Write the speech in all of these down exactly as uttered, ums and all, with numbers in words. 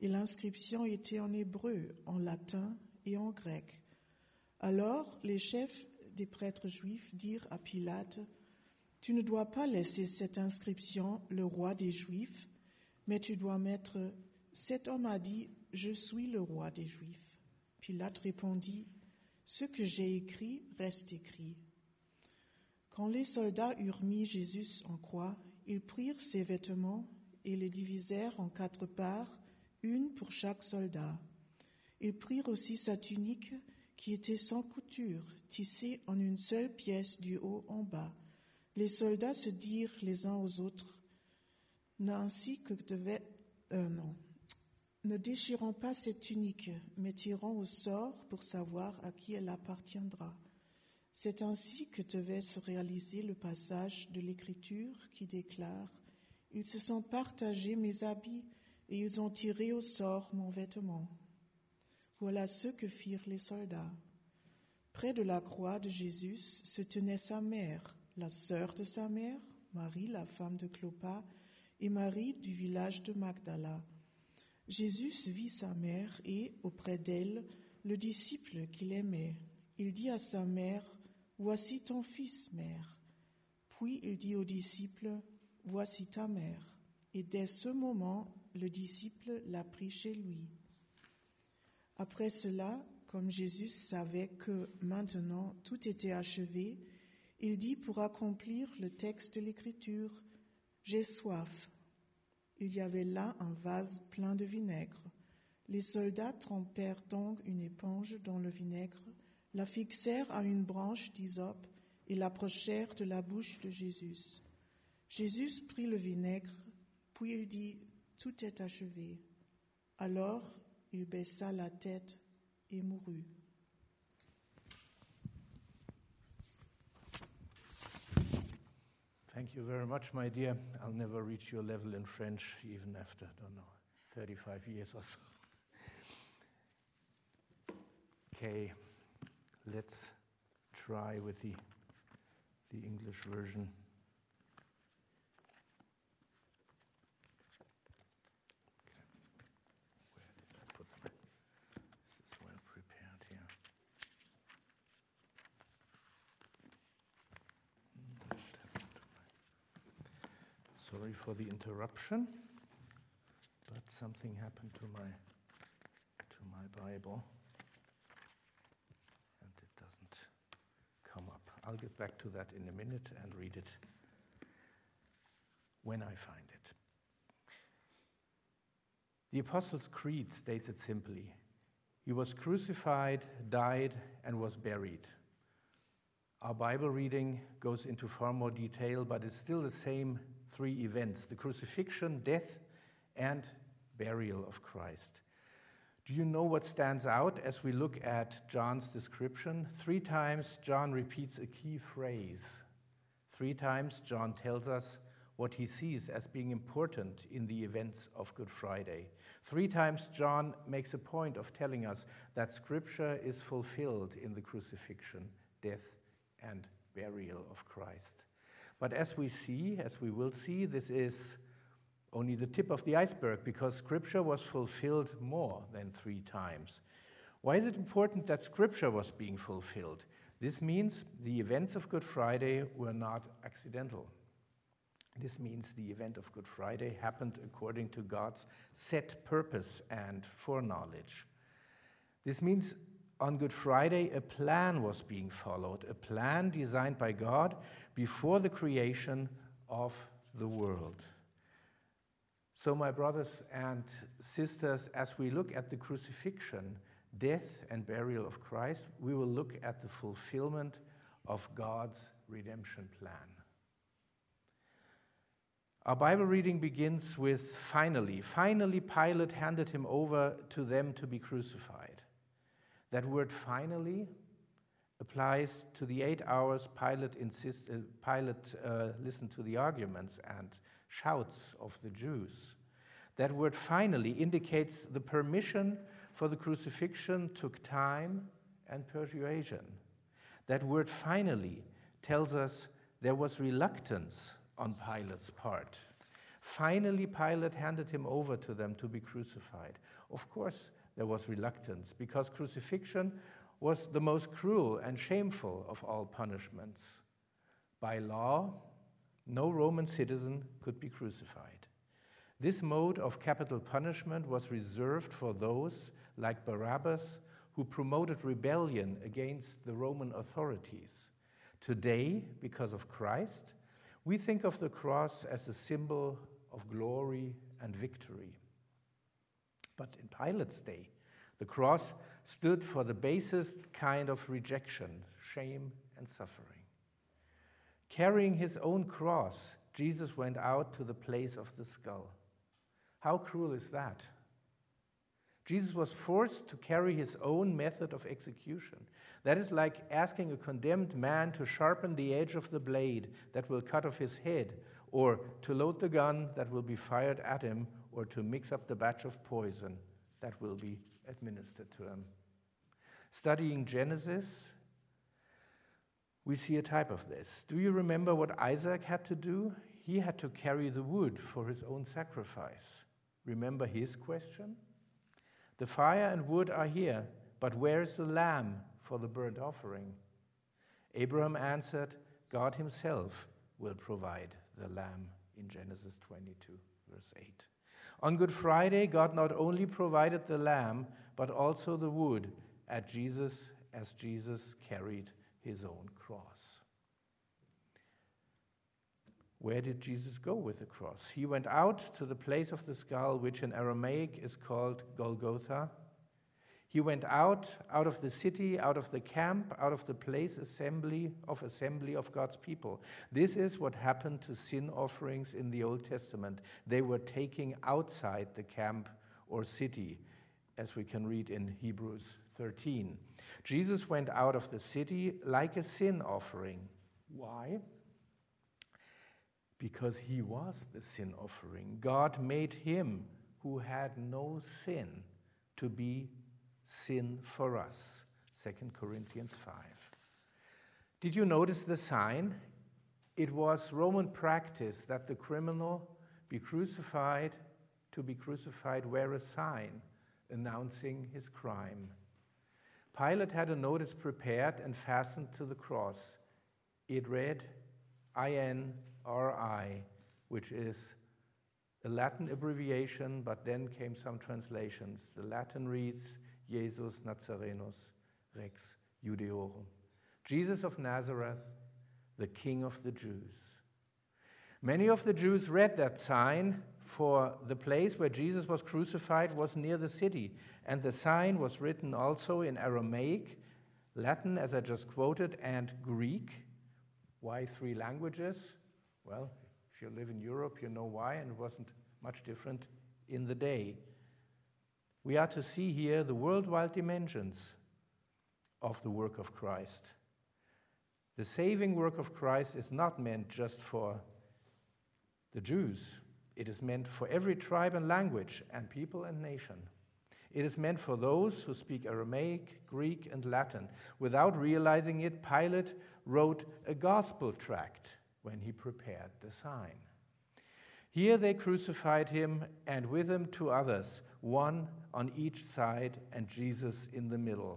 et l'inscription était en hébreu, en latin et en grec. Alors les chefs des prêtres juifs dirent à Pilate, « Tu ne dois pas laisser cette inscription, le roi des Juifs, mais tu dois mettre, cet homme a dit, je suis le roi des Juifs. » Pilate répondit, « Ce que j'ai écrit reste écrit. » Quand les soldats eurent mis Jésus en croix, ils prirent ses vêtements et les divisèrent en quatre parts, une pour chaque soldat. Ils prirent aussi sa tunique qui était sans couture, tissée en une seule pièce du haut en bas. Les soldats se dirent les uns aux autres, ainsi que devait, euh, non, ne déchirons pas cette tunique, mais tirons au sort pour savoir à qui elle appartiendra. C'est ainsi que devait se réaliser le passage de l'Écriture qui déclare « Ils se sont partagés mes habits et ils ont tiré au sort mon vêtement. » Voilà ce que firent les soldats. Près de la croix de Jésus se tenait sa mère, la sœur de sa mère, Marie, la femme de Clopas, et Marie du village de Magdala. Jésus vit sa mère et, auprès d'elle, le disciple qu'il aimait. Il dit à sa mère, « Voici ton fils, mère. » Puis il dit au disciple, « Voici ta mère. » Et dès ce moment, le disciple l'a pris chez lui. Après cela, comme Jésus savait que maintenant tout était achevé, il dit pour accomplir le texte de l'Écriture, « J'ai soif. » Il y avait là un vase plein de vinaigre. Les soldats trempèrent donc une éponge dans le vinaigre, la fixèrent à une branche d'hysope et l'approchèrent de la bouche de Jésus. Jésus prit le vinaigre, puis il dit, « Tout est achevé. » Alors il baissa la tête et mourut. Thank you very much, my dear. I'll never reach your level in French, even after, I don't know, thirty-five years or so. Okay, let's try with the, the English version. Okay. Where did I put them? This is well prepared here. Sorry for the interruption, but something happened to my to my Bible, and it doesn't come up. I'll get back to that in a minute and read it when I find it. The Apostles' Creed states it simply. He was crucified, died, and was buried. Our Bible reading goes into far more detail, but it's still the same three events, the crucifixion, death, and burial of Christ. Do you know what stands out as we look at John's description? Three times John repeats a key phrase. Three times John tells us what he sees as being important in the events of Good Friday. Three times John makes a point of telling us that Scripture is fulfilled in the crucifixion, death, and burial of Christ. But as we see, as we will see, this is only the tip of the iceberg because Scripture was fulfilled more than three times. Why is it important that Scripture was being fulfilled? This means the events of Good Friday were not accidental. This means the event of Good Friday happened according to God's set purpose and foreknowledge. This means on Good Friday, a plan was being followed, a plan designed by God before the creation of the world. So, my brothers and sisters, as we look at the crucifixion, death, and burial of Christ, we will look at the fulfillment of God's redemption plan. Our Bible reading begins with finally. Finally, Pilate handed him over to them to be crucified. That word finally applies to the eight hours Pilate, insist, uh, Pilate uh, listened to the arguments and shouts of the Jews. That word finally indicates the permission for the crucifixion took time and persuasion. That word finally tells us there was reluctance on Pilate's part. Finally, Pilate handed him over to them to be crucified. Of course, there was reluctance, because crucifixion was the most cruel and shameful of all punishments. By law, no Roman citizen could be crucified. This mode of capital punishment was reserved for those, like Barabbas, who promoted rebellion against the Roman authorities. Today, because of Christ, we think of the cross as a symbol of glory and victory. But in Pilate's day, the cross stood for the basest kind of rejection, shame, and suffering. Carrying his own cross, Jesus went out to the place of the skull. How cruel is that? Jesus was forced to carry his own method of execution. That is like asking a condemned man to sharpen the edge of the blade that will cut off his head, or to load the gun that will be fired at him, or to mix up the batch of poison that will be administered to him. Studying Genesis, we see a type of this. Do you remember what Isaac had to do? He had to carry the wood for his own sacrifice. Remember his question? The fire and wood are here, but where is the lamb for the burnt offering? Abraham answered, God himself will provide the lamb, in Genesis twenty-two, verse eight. On Good Friday, God not only provided the lamb, but also the wood at Jesus, as Jesus carried his own cross. Where did Jesus go with the cross? He went out to the place of the skull, which in Aramaic is called Golgotha. He went out, out of the city, out of the camp, out of the place assembly of assembly of God's people. This is what happened to sin offerings in the Old Testament. They were taken outside the camp or city, as we can read in Hebrews thirteen. Jesus went out of the city like a sin offering. Why? Because he was the sin offering. God made him who had no sin to be sin for us. Second Corinthians five. Did you notice the sign? It was Roman practice that the criminal be crucified, to be crucified, wear a sign announcing his crime. Pilate had a notice prepared and fastened to the cross. It read, I N R I, which is a Latin abbreviation, but then came some translations. The Latin reads, Jesus Nazarenus Rex Judeorum. Jesus of Nazareth, the King of the Jews. Many of the Jews read that sign, for the place where Jesus was crucified was near the city, and the sign was written also in Aramaic, Latin, as I just quoted, and Greek. Why three languages? Well, if you live in Europe, you know why, and it wasn't much different in the day. We are to see here the worldwide dimensions of the work of Christ. The saving work of Christ is not meant just for the Jews. It is meant for every tribe and language and people and nation. It is meant for those who speak Aramaic, Greek, and Latin. Without realizing it, Pilate wrote a gospel tract when he prepared the sign. Here they crucified him, and with him two others, one on each side and Jesus in the middle.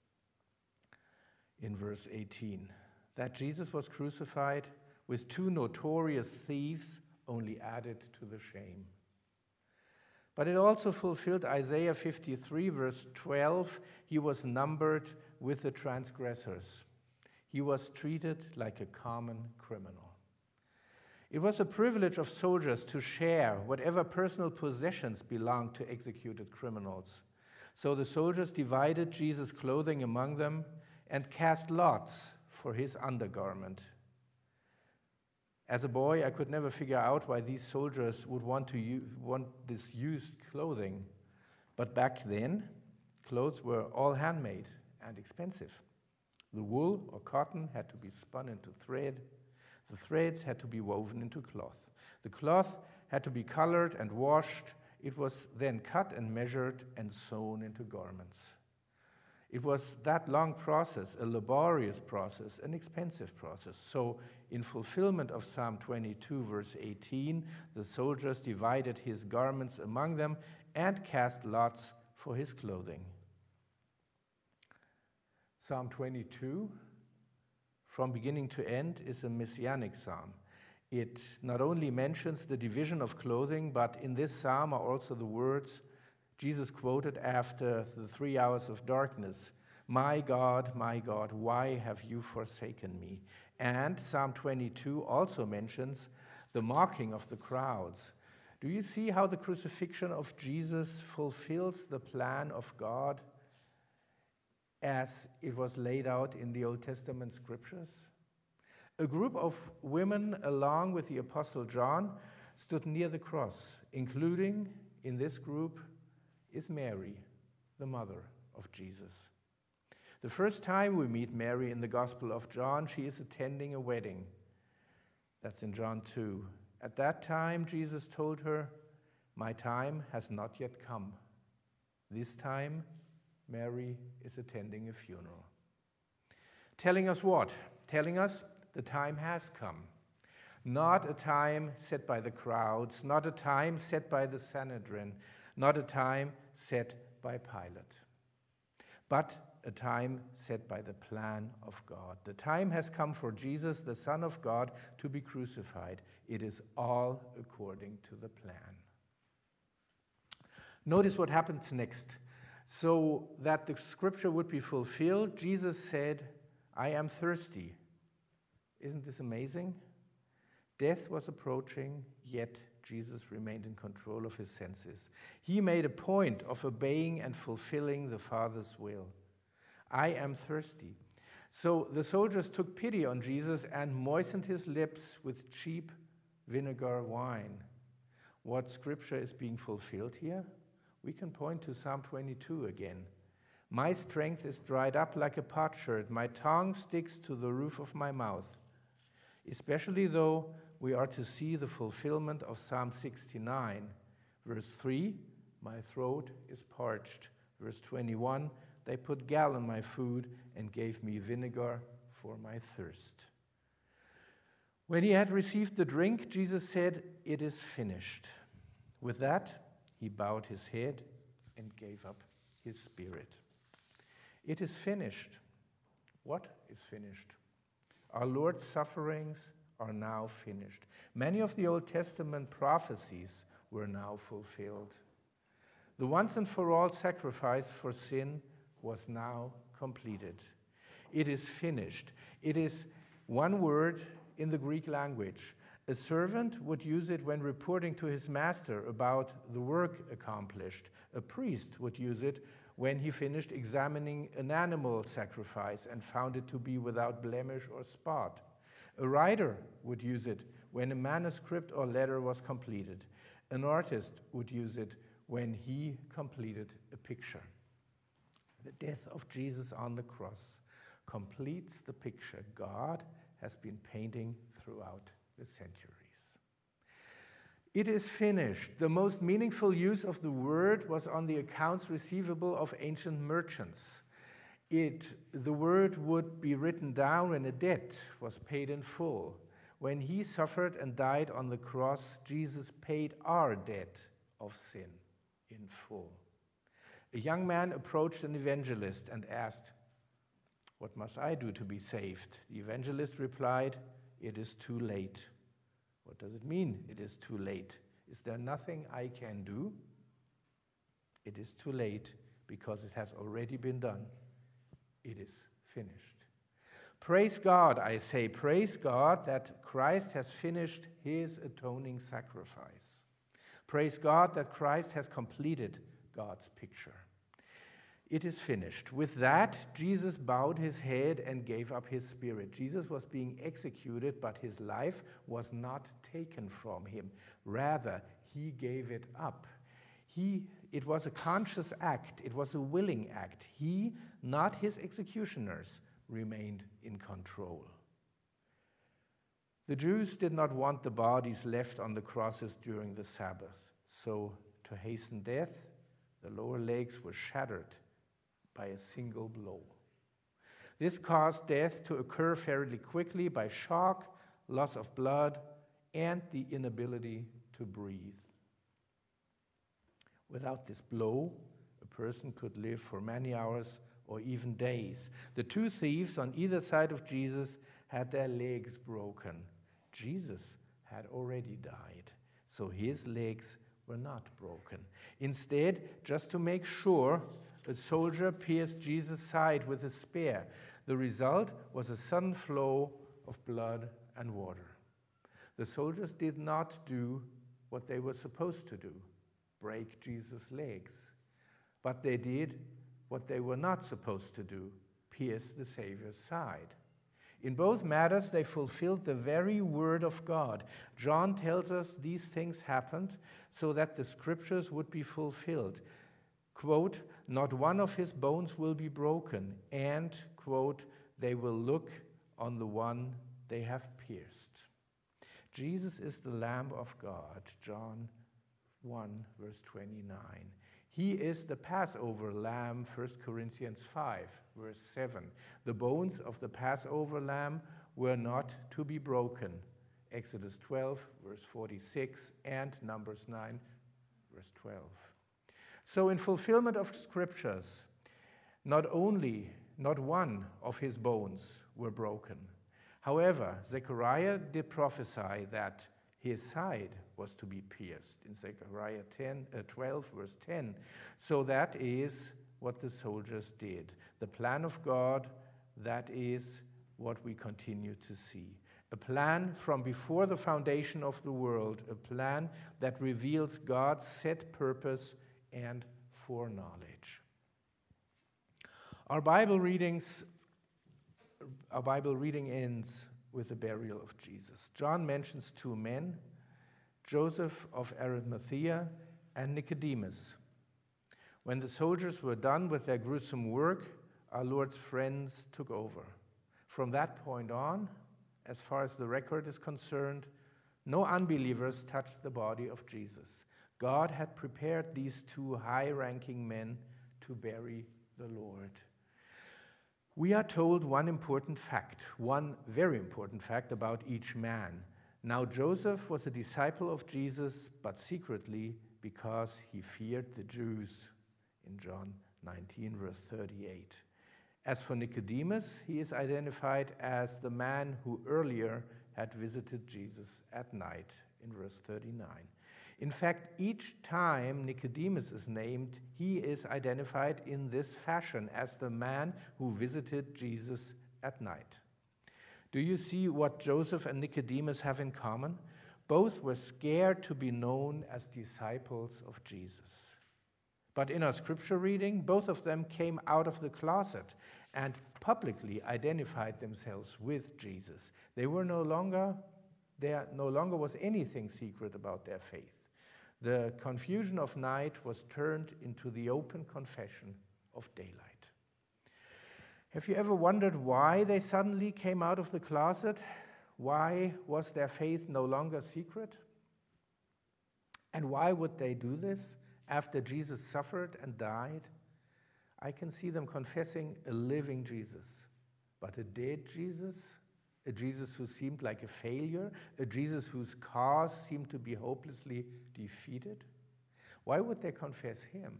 In verse eighteen, that Jesus was crucified with two notorious thieves only added to the shame. But it also fulfilled Isaiah fifty-three, verse twelve. He was numbered with the transgressors. He was treated like a common criminal. It was a privilege of soldiers to share whatever personal possessions belonged to executed criminals. So the soldiers divided Jesus' clothing among them and cast lots for his undergarment. As a boy, I could never figure out why these soldiers would want to use, want this used clothing. But back then, clothes were all handmade and expensive. The wool or cotton had to be spun into thread. The threads had to be woven into cloth. The cloth had to be colored and washed. It was then cut and measured and sewn into garments. It was that long process, a laborious process, an expensive process. So in fulfillment of Psalm twenty-two, verse eighteen, the soldiers divided his garments among them and cast lots for his clothing. Psalm twenty-two, from beginning to end, is a messianic psalm. It not only mentions the division of clothing, but in this psalm are also the words Jesus quoted after the three hours of darkness. My God, my God, why have you forsaken me? And Psalm twenty-two also mentions the mocking of the crowds. Do you see how the crucifixion of Jesus fulfills the plan of God as it was laid out in the Old Testament scriptures? A group of women, along with the Apostle John, stood near the cross. Including in this group is Mary, the mother of Jesus. The first time we meet Mary in the Gospel of John, she is attending a wedding. That's in John two. At that time, Jesus told her, "My time has not yet come." This time, Mary is attending a funeral. Telling us what? Telling us the time has come. Not a time set by the crowds, not a time set by the Sanhedrin, not a time set by Pilate, but a time set by the plan of God. The time has come for Jesus, the Son of God, to be crucified. It is all according to the plan. Notice what happens next. So that the scripture would be fulfilled, Jesus said, "I am thirsty." Isn't this amazing? Death was approaching, yet Jesus remained in control of his senses. He made a point of obeying and fulfilling the Father's will. I am thirsty. So the soldiers took pity on Jesus and moistened his lips with cheap vinegar wine. What scripture is being fulfilled here? We can point to Psalm twenty-two again. My strength is dried up like a potsherd. My tongue sticks to the roof of my mouth. Especially though we are to see the fulfillment of Psalm sixty-nine. Verse three, my throat is parched. Verse twenty-one, they put gall in my food and gave me vinegar for my thirst. When he had received the drink, Jesus said, "It is finished." With that, he bowed his head and gave up his spirit. It is finished. What is finished? Our Lord's sufferings are now finished. Many of the Old Testament prophecies were now fulfilled. The once and for all sacrifice for sin was now completed. It is finished. It is one word in the Greek language. A servant would use it when reporting to his master about the work accomplished. A priest would use it when he finished examining an animal sacrifice and found it to be without blemish or spot. A writer would use it when a manuscript or letter was completed. An artist would use it when he completed a picture. The death of Jesus on the cross completes the picture God has been painting throughout the centuries. It is finished. The most meaningful use of the word was on the accounts receivable of ancient merchants. It, the word would be written down when a debt was paid in full. When he suffered and died on the cross, Jesus paid our debt of sin in full. A young man approached an evangelist and asked, "What must I do to be saved?" The evangelist replied, "It is too late." What does it mean, it is too late? Is there nothing I can do? It is too late because it has already been done. It is finished. Praise God, I say, praise God that Christ has finished his atoning sacrifice. Praise God that Christ has completed God's picture. It is finished. With that, Jesus bowed his head and gave up his spirit. Jesus was being executed, but his life was not taken from him. Rather, he gave it up. He, it was a conscious act. It was a willing act. He, not his executioners, remained in control. The Jews did not want the bodies left on the crosses during the Sabbath. So, to hasten death, the lower legs were shattered by a single blow. This caused death to occur fairly quickly by shock, loss of blood, and the inability to breathe. Without this blow, a person could live for many hours or even days. The two thieves on either side of Jesus had their legs broken. Jesus had already died, so his legs were not broken. Instead, just to make sure, a soldier pierced Jesus' side with a spear. The result was a sudden flow of blood and water. The soldiers did not do what they were supposed to do, break Jesus' legs, but they did what they were not supposed to do, pierce the Savior's side. In both matters, they fulfilled the very word of God. John tells us these things happened so that the scriptures would be fulfilled. Quote, not one of his bones will be broken, and, quote, they will look on the one they have pierced. Jesus is the Lamb of God, John one, verse twenty-nine. He is the Passover lamb, First Corinthians five, verse seven. The bones of the Passover lamb were not to be broken, Exodus twelve, verse forty-six, and Numbers nine, verse twelve. So in fulfillment of scriptures, not only, not one of his bones were broken. However, Zechariah did prophesy that his side was to be pierced in Zechariah ten, uh, twelve, verse ten. So that is what the soldiers did. The plan of God, that is what we continue to see. A plan from before the foundation of the world, a plan that reveals God's set purpose and foreknowledge. Our Bible readings, our Bible reading ends with the burial of Jesus. John mentions two men, Joseph of Arimathea and Nicodemus. When the soldiers were done with their gruesome work, our Lord's friends took over. From that point on, as far as the record is concerned, no unbelievers touched the body of Jesus. God had prepared these two high-ranking men to bury the Lord. We are told one important fact, one very important fact about each man. Now Joseph was a disciple of Jesus, but secretly because he feared the Jews, in John nineteen, verse thirty-eight. As for Nicodemus, he is identified as the man who earlier had visited Jesus at night, in verse thirty-nine. In fact, each time Nicodemus is named, he is identified in this fashion as the man who visited Jesus at night. Do you see what Joseph and Nicodemus have in common? Both were scared to be known as disciples of Jesus. But in our scripture reading, both of them came out of the closet and publicly identified themselves with Jesus. They were no longer, there no longer was anything secret about their faith. The confusion of night was turned into the open confession of daylight. Have you ever wondered why they suddenly came out of the closet? Why was their faith no longer secret? And why would they do this after Jesus suffered and died? I can see them confessing a living Jesus, but a dead Jesus, a Jesus who seemed like a failure, a Jesus whose cause seemed to be hopelessly defeated. Why would they confess him?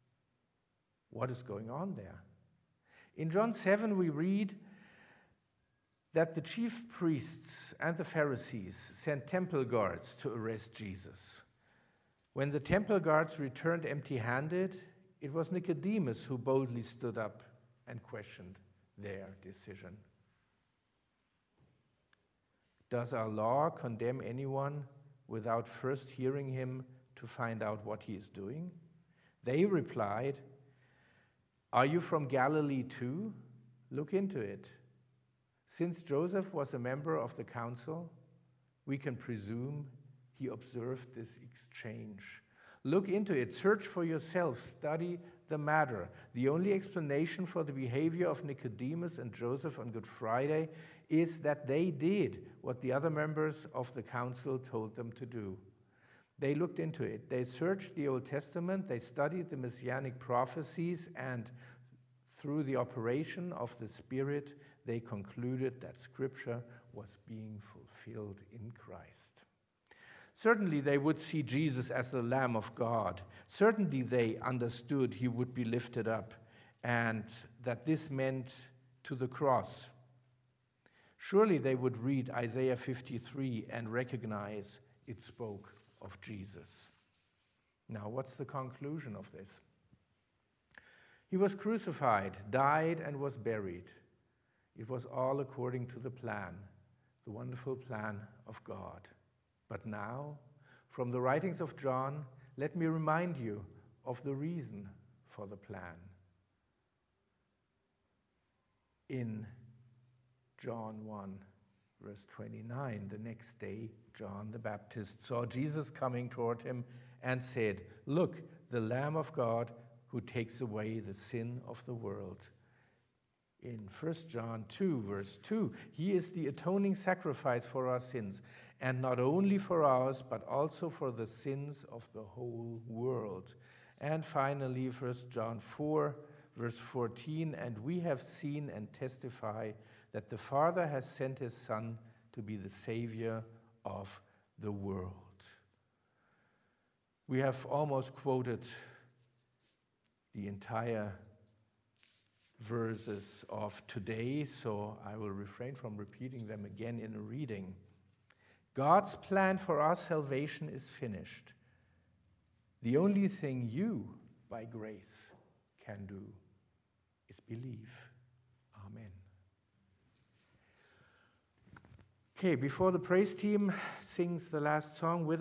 What is going on there? In John seven, we read that the chief priests and the Pharisees sent temple guards to arrest Jesus. When the temple guards returned empty-handed, it was Nicodemus who boldly stood up and questioned their decision. Does our law condemn anyone without first hearing him to find out what he is doing? They replied, are you from Galilee too? Look into it. Since Joseph was a member of the council, we can presume he observed this exchange. Look into it. Search for yourself. Study the matter. The only explanation for the behavior of Nicodemus and Joseph on Good Friday is that they did what the other members of the council told them to do. They looked into it. They searched the Old Testament. They studied the messianic prophecies and through the operation of the Spirit, they concluded that Scripture was being fulfilled in Christ. Certainly they would see Jesus as the Lamb of God. Certainly they understood he would be lifted up and that this meant to the cross. Surely they would read Isaiah fifty-three and recognize it spoke of Jesus. Now, what's the conclusion of this? He was crucified, died, and was buried. It was all according to the plan, the wonderful plan of God. But now, from the writings of John, let me remind you of the reason for the plan. In John one, verse twenty-nine, the next day, John the Baptist saw Jesus coming toward him and said, "Look, the Lamb of God who takes away the sin of the world." In First John two, verse two, he is the atoning sacrifice for our sins, and not only for ours, but also for the sins of the whole world. And finally, First John four, verse fourteen, and we have seen and testify that the Father has sent his Son to be the Savior of the world. We have almost quoted the entire verses of today, so I will refrain from repeating them again in a reading. God's plan for our salvation is finished. The only thing you, by grace, can do is believe. Amen. Okay, before the praise team sings the last song with